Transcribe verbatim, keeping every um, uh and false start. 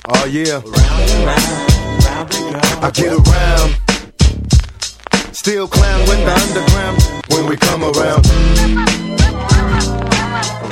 Oh yeah. Round and round, round and round. I get around. Still clown with the underground when we come around.